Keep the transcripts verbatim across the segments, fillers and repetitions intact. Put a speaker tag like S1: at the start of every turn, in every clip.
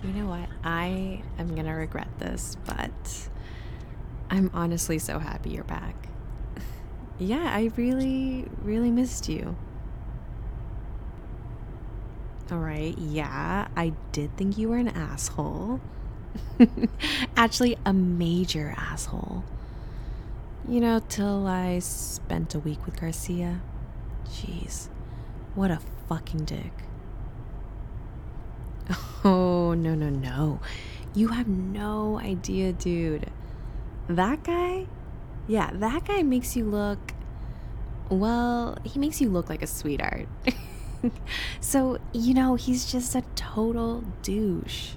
S1: You know what? I am gonna regret this, but I'm honestly so happy you're back. Yeah, I really, really missed you. Alright, yeah, I did think you were an asshole. Actually, a major asshole. You know, till I spent a week with Garcia. Jeez, what a fucking dick. Oh, no, no, no. You have no idea, dude. That guy? Yeah, that guy makes you look. Well, he makes you look like a sweetheart. So, you know, he's just a total douche.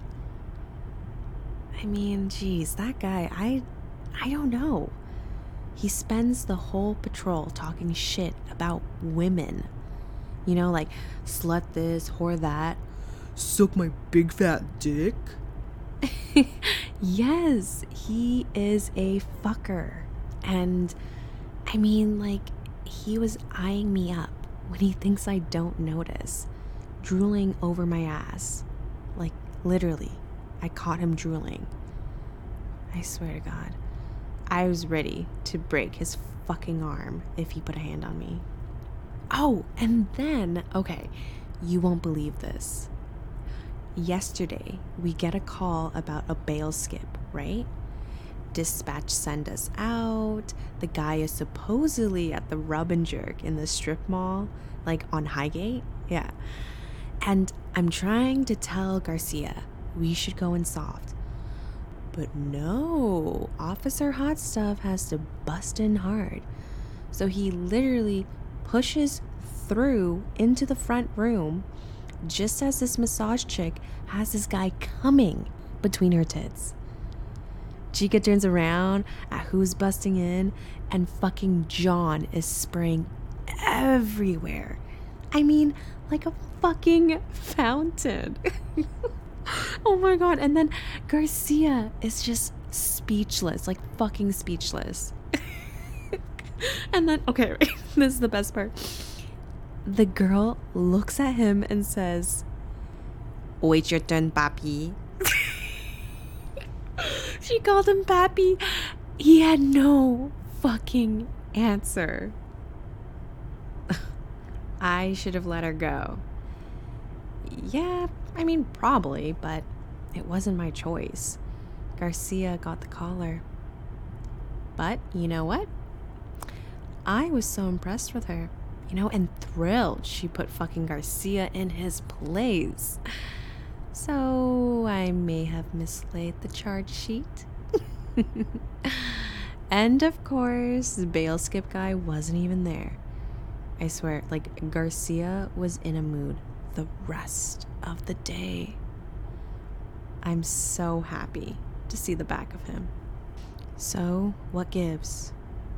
S1: I mean, geez, that guy, I I don't know. He spends the whole patrol talking shit about women. You know, like slut this, whore that.
S2: Suck my big fat dick.
S1: Yes, he is a fucker. And I mean, like, he was eyeing me up when he thinks I don't notice, drooling over my ass. Like, literally, I caught him drooling. I swear to God, I was ready to break his fucking arm if he put a hand on me. Oh, and then, okay, you won't believe this. Yesterday, we get a call about a bail skip, right? Dispatch send us out. The guy is supposedly at the Rub and Jerk in the strip mall, like on Highgate. Yeah. And I'm trying to tell Garcia we should go in soft. But no, Officer Hot Stuff has to bust in hard. So he literally pushes through into the front room just as this massage chick has this guy coming between her tits. Chica turns around at who's busting in, and fucking John is spraying everywhere. I mean, like a fucking fountain. Oh my God. And then Garcia is just speechless, like fucking speechless. And then, okay, this is the best part. The girl looks at him and says, "Wait your turn, papi." She called him papi. He had no fucking answer. I should have let her go. Yeah, I mean, probably, but it wasn't my choice. Garcia got the collar. But you know what? I was so impressed with her, you know, and thrilled she put fucking Garcia in his place. So I may have mislaid the charge sheet. And of course, the bail skip guy wasn't even there. I swear, like, Garcia was in a mood the rest of the day. I'm so happy to see the back of him. So, what gives?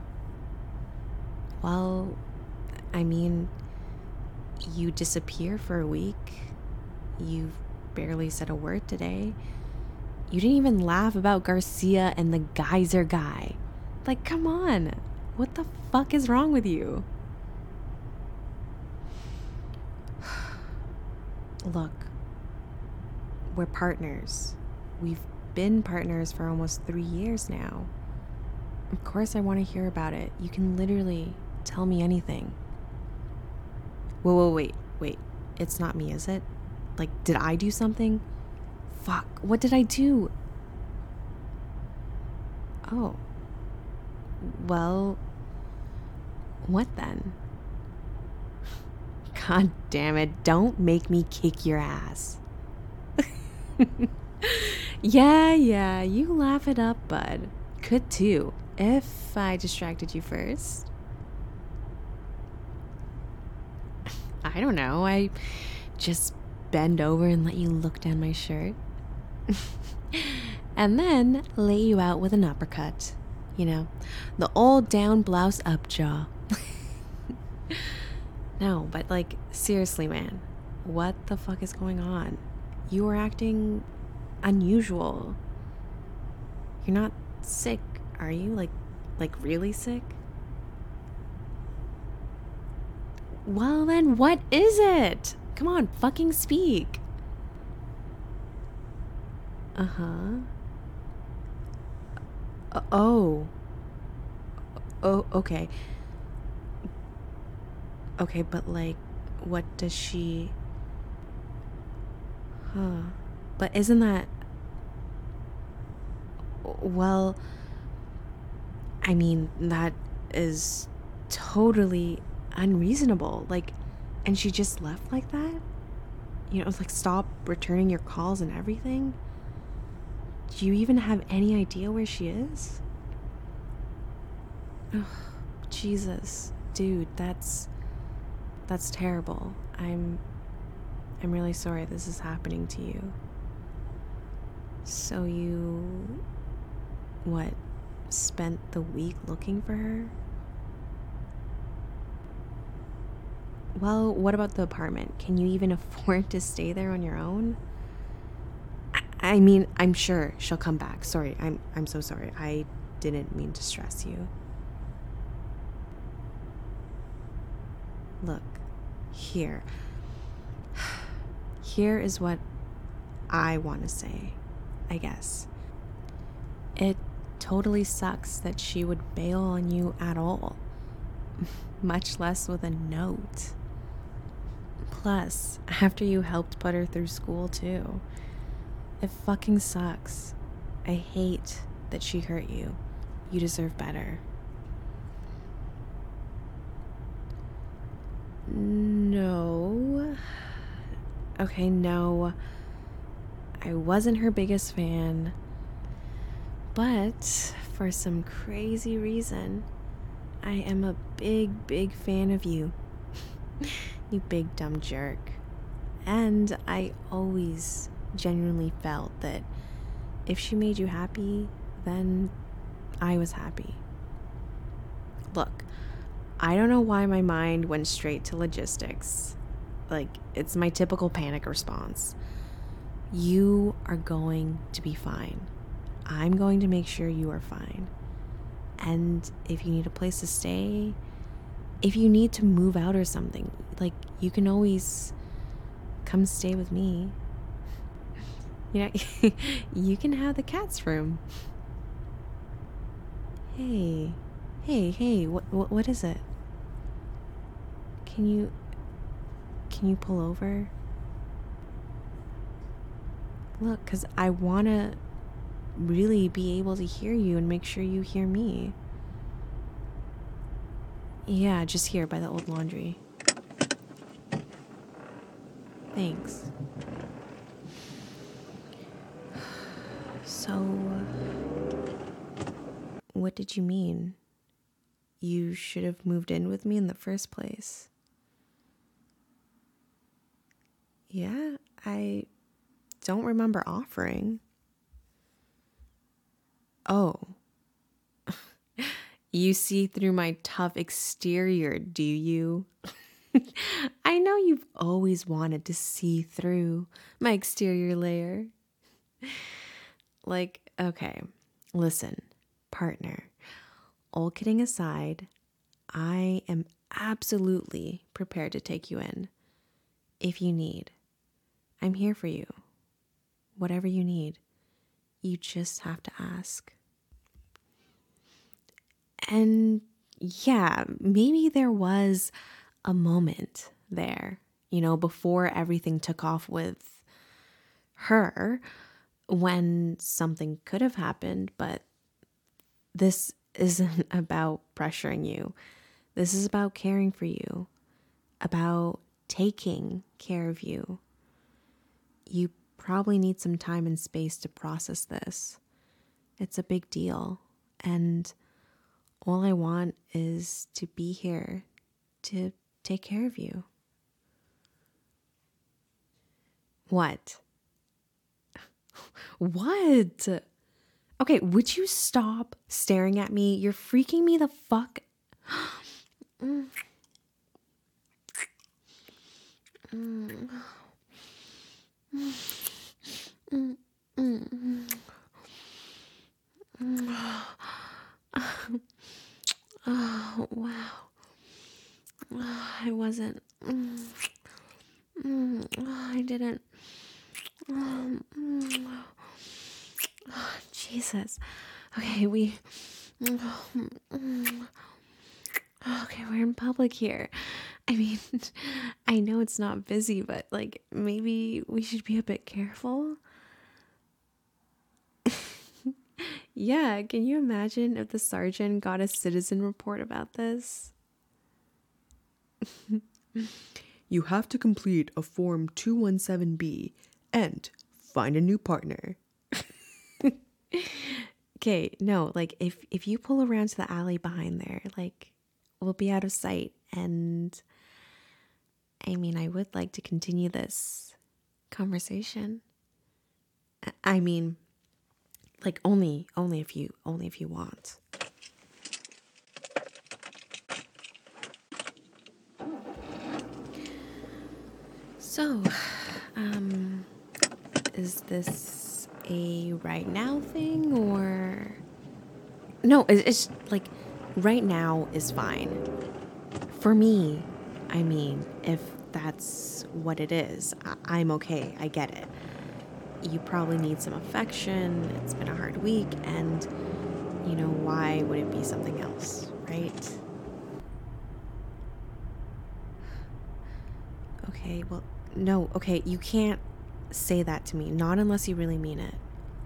S1: Well, I mean, you disappear for a week. You've barely said a word today. You didn't even laugh about Garcia and the geyser guy. Like, come on. What the fuck is wrong with you? Look, we're partners. We've been partners for almost three years now. Of course, I want to hear about it. You can literally tell me anything. Whoa, whoa, wait, wait. It's not me, is it? Like, did I do something? Fuck, what did I do? Oh. Well, what then? God damn it, don't make me kick your ass. Yeah, yeah, you laugh it up, bud. Could too, if I distracted you first. I don't know, I just bend over and let you look down my shirt. And then lay you out with an uppercut. You know, the old down blouse up jaw. No, but like, seriously, man, what the fuck is going on? You were acting unusual. You're not sick, are you? Like, like really sick? Well, then what is it? Come on, fucking speak. Uh-huh. Uh, oh. Oh, okay. Okay, but like, what does she... Huh. But isn't that... Well, I mean, that is totally unreasonable. Like, and she just left like that? You know, like, stop returning your calls and everything? Do you even have any idea where she is? Ugh, Jesus. Dude, that's... That's terrible. I'm... I'm really sorry this is happening to you. So you... What? Spent the week looking for her? Well, what about the apartment? Can you even afford to stay there on your own? I, I mean, I'm sure she'll come back. Sorry, I'm I'm so sorry. I didn't mean to stress you. Look, here. Here is what I want to say, I guess. It totally sucks that she would bail on you at all, much less with a note. Plus, after you helped put her through school too. It fucking sucks. I hate that she hurt you. You deserve better. No. Okay, no. I wasn't her biggest fan. But for some crazy reason, I am a big, big fan of you. You big dumb jerk. And I always genuinely felt that if she made you happy, then I was happy. Look, I don't know why my mind went straight to logistics. Like, it's my typical panic response. You are going to be fine. I'm going to make sure you are fine. And if you need a place to stay, if you need to move out or something, like, you can always come stay with me. You know, you can have the cat's room. Hey, hey, hey, what, what, what is it? Can you, can you pull over? Look, because I want to really be able to hear you and make sure you hear me. Yeah, just here by the old laundry. Thanks. So, what did you mean? You should have moved in with me in the first place. Yeah, I don't remember offering. Oh. You see through my tough exterior, do you? I know you've always wanted to see through my exterior layer. Like, okay, listen, partner, all kidding aside, I am absolutely prepared to take you in. If you need, I'm here for you. Whatever you need, you just have to ask. And yeah, maybe there was a moment there, you know, before everything took off with her, when something could have happened, but this isn't about pressuring you. This is about caring for you, about taking care of you. You probably need some time and space to process this. It's a big deal, and all I want is to be here to take care of you. What? What? Okay, would you stop staring at me? You're freaking me the fuck. mm. Mm. Mm. Mm. Mm. Oh, wow. I wasn't. Mm. Mm. I didn't. Um, mm. Oh, Jesus. Okay, we. Okay, we're in public here. I mean, I know it's not busy, but like maybe we should be a bit careful. Yeah, can you imagine if the sergeant got a citizen report about this?
S2: You have to complete a Form two one seven B and find a new partner.
S1: Okay, no, like if if you pull around to the alley behind there, like we'll be out of sight. And I mean, I would like to continue this conversation. I I mean, like only only if you only if you want. So, um, is this a right now thing or no? It's, it's like right now is fine for me. I mean, if that's what it is, I- I'm okay. I get it. You probably need some affection. It's been a hard week, and you know, why would it be something else, right? Okay, well, no, okay, you can't say that to me, not unless you really mean it.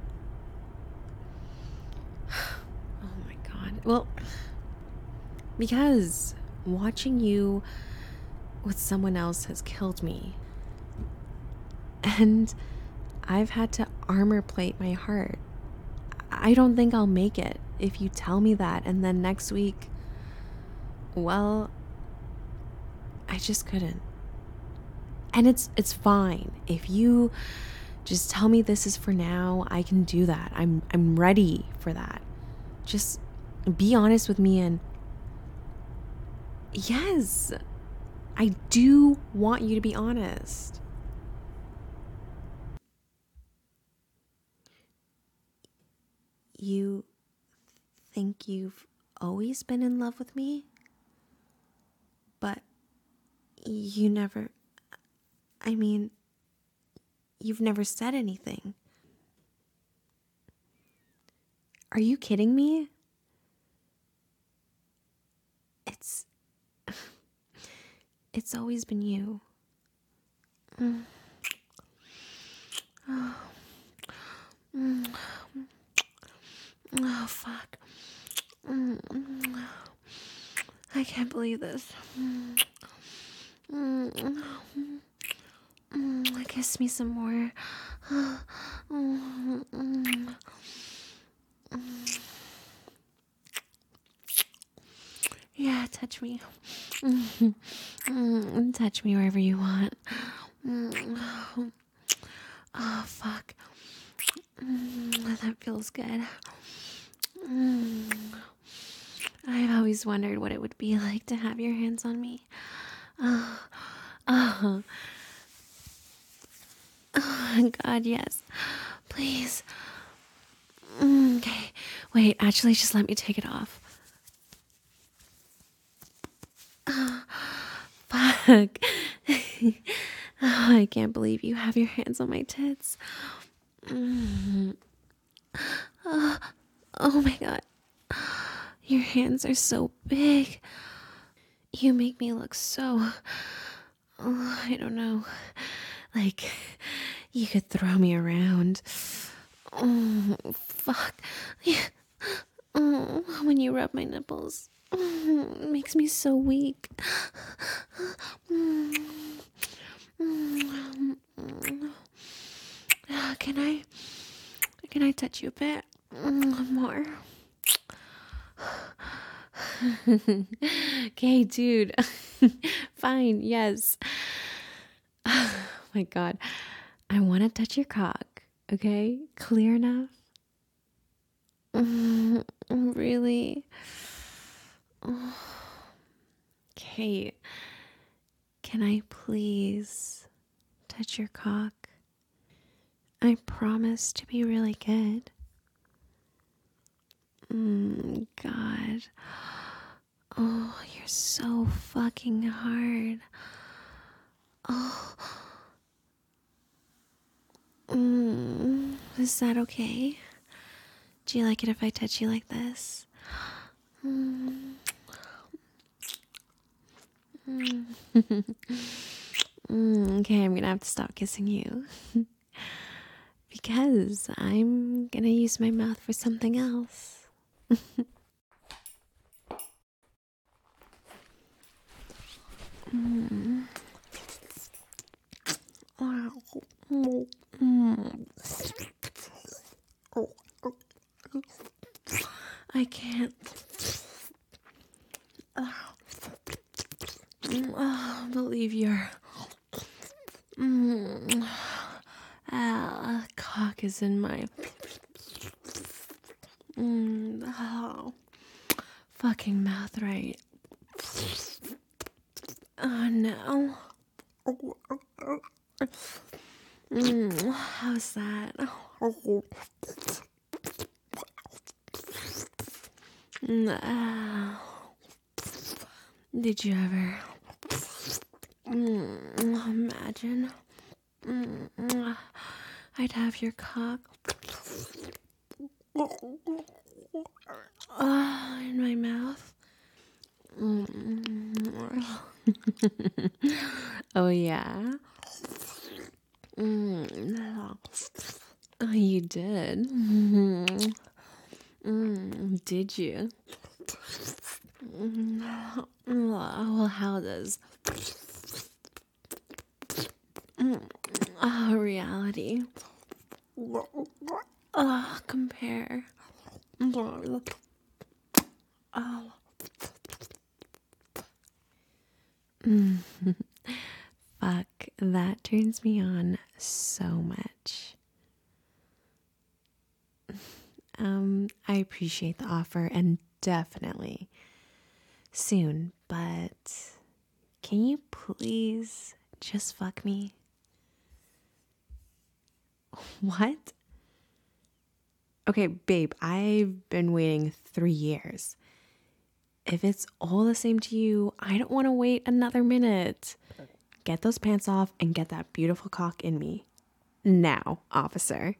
S1: Oh my God. Well, because watching you with someone else has killed me. And I've had to armor plate my heart. I don't think I'll make it if you tell me that, and then next week, well, I just couldn't. And it's it's fine. If you just tell me this is for now, I can do that. I'm I'm ready for that. Just be honest with me. And yes, I do want you to be honest. You think you've always been in love with me? But you never, I mean, you've never said anything. Are you kidding me? It's, it's always been you. Mm. Oh. Mm. Oh, fuck. Mm. I can't believe this. Mm. Mm. Mm. Kiss me some more. Mm. Mm. Yeah, touch me. Mm. Mm. Touch me wherever you want. Mm. Oh, fuck. Mm. That feels good. Mm. I've always wondered what it would be like to have your hands on me. Oh, oh. Oh, God, yes. Please. Mm, okay. Wait, actually, just let me take it off. Oh, fuck. Oh, I can't believe you have your hands on my tits. Mm. Oh, oh my God. Your hands are so big. You make me look so, oh, I don't know, like you could throw me around. Oh, fuck. Yeah. Oh, when you rub my nipples, oh, it makes me so weak. Can I, can I touch you a bit more? Okay, dude. Fine, yes. Oh my God. I want to touch your cock, okay? Clear enough? Mm, really? Okay. Can I please touch your cock? I promise to be really good. Mm, God. Oh, you're so fucking hard. Oh. Mm, is that okay? Do you like it if I touch you like this? Mm. Mm. mm, okay, I'm gonna have to stop kissing you. Because I'm gonna use my mouth for something else. mm. I can't oh, believe your mm, ah, cock is in my mm, oh, fucking mouth right. Oh no. Mm, how's that? Mm, ah. Did you ever mm, imagine mm, I'd have your cock oh, in my mouth? Mm. Oh yeah? Mm. Oh, you did? Mm. Mm. Did you? Mm. Well, how does mm. oh, reality oh, compare? Oh. Fuck, that turns me on so much. Um, I appreciate the offer and definitely soon, but can you please just fuck me? What? Okay, babe, I've been waiting three years. If it's all the same to you, I don't want to wait another minute. Get those pants off and get that beautiful cock in me. Now, officer.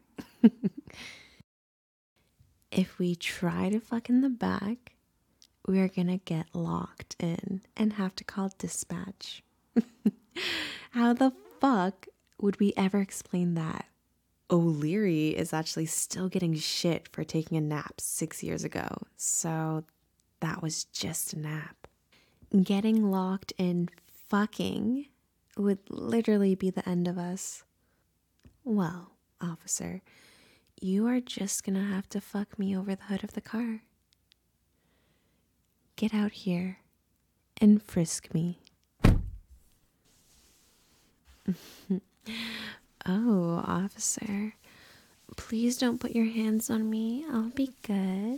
S1: If we try to fuck in the back, we're gonna get locked in and have to call dispatch. How the fuck would we ever explain that? O'Leary is actually still getting shit for taking a nap six years ago, so that was just a nap. Getting locked in fucking would literally be the end of us. Well, officer, you are just gonna have to fuck me over the hood of the car. Get out here and frisk me. Oh, officer, please don't put your hands on me. I'll be good.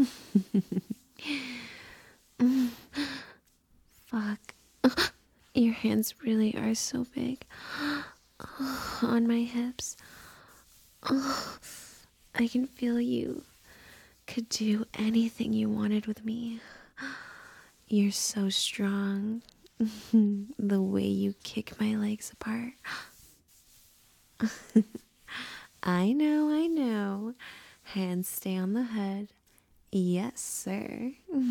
S1: Fuck. Your hands really are so big. On my hips. I can feel you could do anything you wanted with me. You're so strong. The way you kick my legs apart. I know, I know. Hands stay on the head. Yes, sir.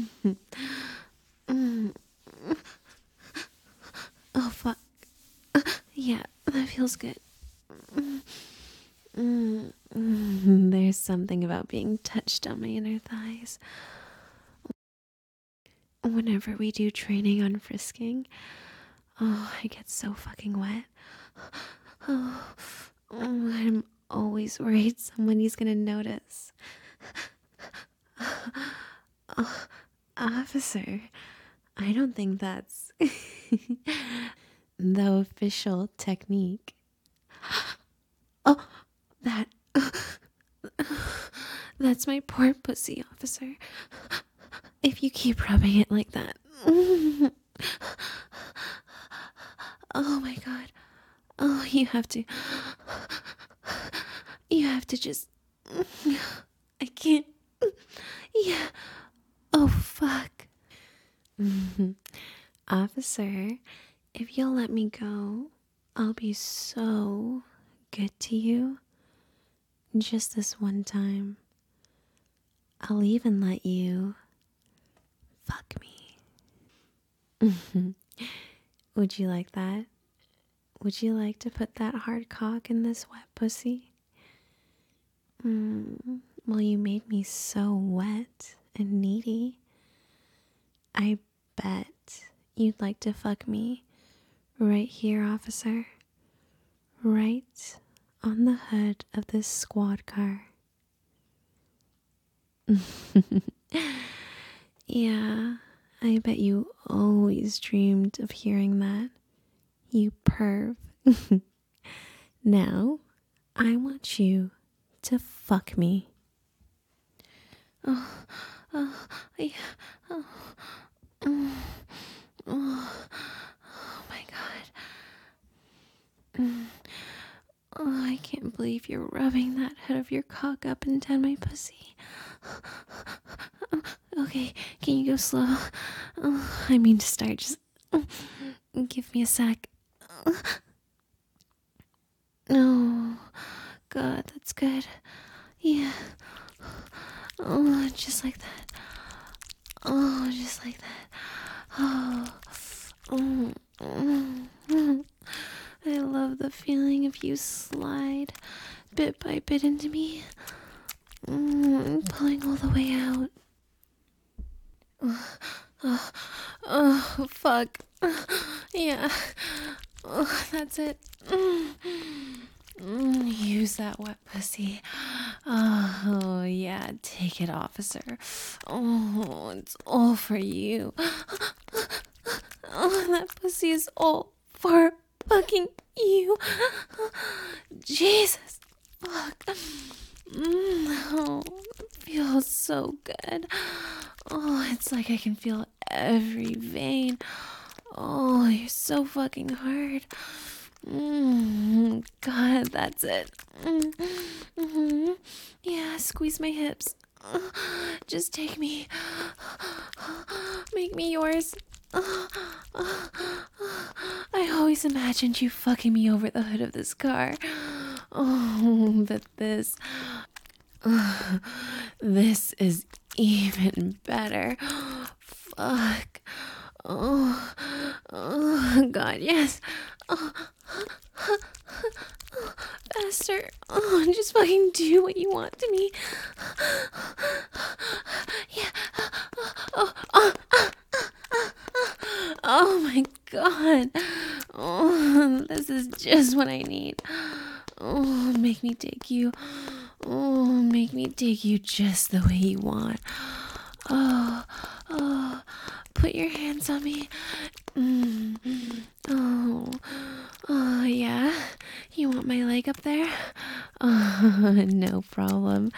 S1: Oh, fuck. Yeah, that feels good. There's something about being touched on my inner thighs. Whenever we do training on frisking, oh, I get so fucking wet. Oh, I'm always worried somebody's gonna notice. Oh, officer, I don't think that's the official technique. Oh, that. That's my poor pussy, officer. If you keep rubbing it like that. Oh my god. Oh, you have to. You have to just. I can't. Yeah. Oh, fuck. Officer, if you'll let me go, I'll be so good to you. Just this one time. I'll even let you fuck me. Would you like that? Would you like to put that hard cock in this wet pussy? Mm, well, you made me so wet and needy. I bet you'd like to fuck me right here, officer. Right on the hood of this squad car. Yeah, I bet you always dreamed of hearing that. You perv. Now, I want you to fuck me. Oh, oh, yeah, oh, oh, oh, oh my God. Mm. Oh, I can't believe you're rubbing that head of your cock up and down my pussy. Okay, can you go slow? Oh, I mean to start, just give me a sec. Oh, God, that's good. Yeah. Oh, just like that. Oh, just like that. Oh, mm, mm, mm. I love the feeling of you slide bit by bit into me, mm, pulling all the way out. Oh, oh, oh fuck. Yeah. Oh, that's it. Mm. Mm, use that wet pussy. Oh, yeah. Take it, officer. Oh, it's all for you. Oh, that pussy is all for fucking you. Jesus. Fuck. Mm, oh, it feels so good. Oh, it's like I can feel every vein. Oh, you're so fucking hard. Mm, God, that's it. Mm, mm-hmm. Yeah, squeeze my hips. Just take me. Make me yours. I always imagined you fucking me over the hood of this car. Oh, but this... This is even better. Fuck. Oh, oh God, yes. Oh, faster. Oh, just fucking do what you want to me. Yeah. Oh, oh, oh, oh my God. Oh, this is just what I need. Oh, make me take you. Oh, make me take you just the way you want. Oh, oh, put your hands on me. Mm. Oh, oh, yeah. You want my leg up there? Oh, no problem.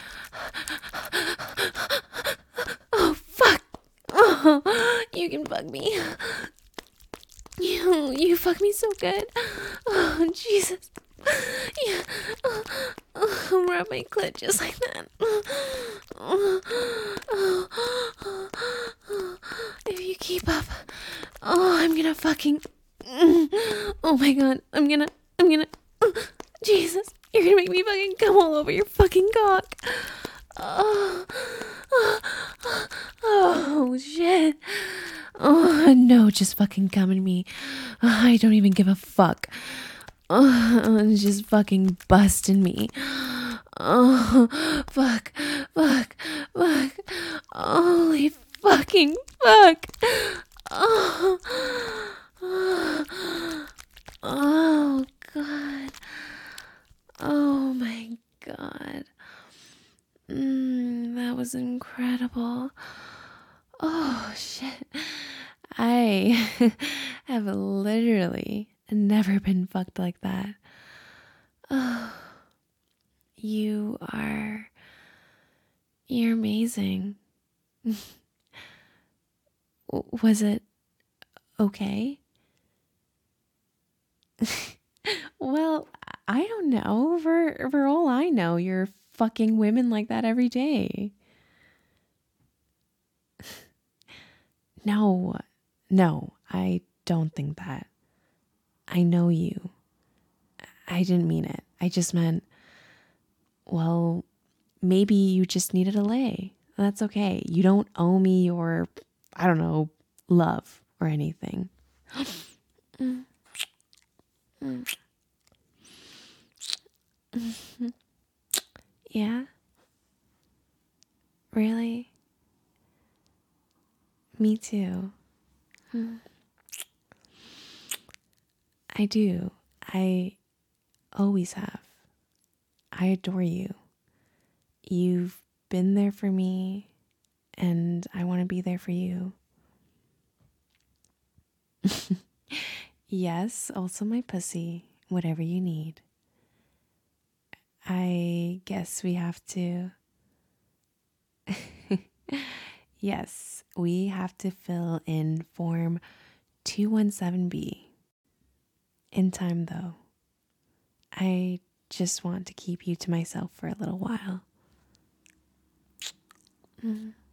S1: Oh, fuck. Oh, you can bug me. You, you fuck me so good. Oh, Jesus. Yeah. Oh, oh, rub my clit just like that. Oh, oh, oh, oh. If you keep up, oh, I'm gonna fucking. Oh my God, I'm gonna, I'm gonna. Jesus, you're gonna make me fucking come all over your fucking cock. Oh, oh, oh shit. Oh no, just fucking come in me. I don't even give a fuck. Oh, just fucking busting me. Oh, fuck, fuck, fuck. Holy fucking fuck. Oh, oh, oh God. Oh my God. Mm, that was incredible. Oh shit. I have literally never been fucked like that. Oh, you are, you're amazing. Was it okay? Well, I don't know. For, for all I know, you're fucking women like that every day. No, no, I don't think that. I know you. I didn't mean it. I just meant, well, maybe you just needed a lay. That's okay. You don't owe me your, I don't know, love or anything. Mm. Mm. Yeah? Really? Me too. I do. I always have. I adore you. You've been there for me, and I want to be there for you. Yes, also my pussy, whatever you need. I guess we have to. Yes, we have to fill in form two one seven B. In time, though. I just want to keep you to myself for a little while. Mm.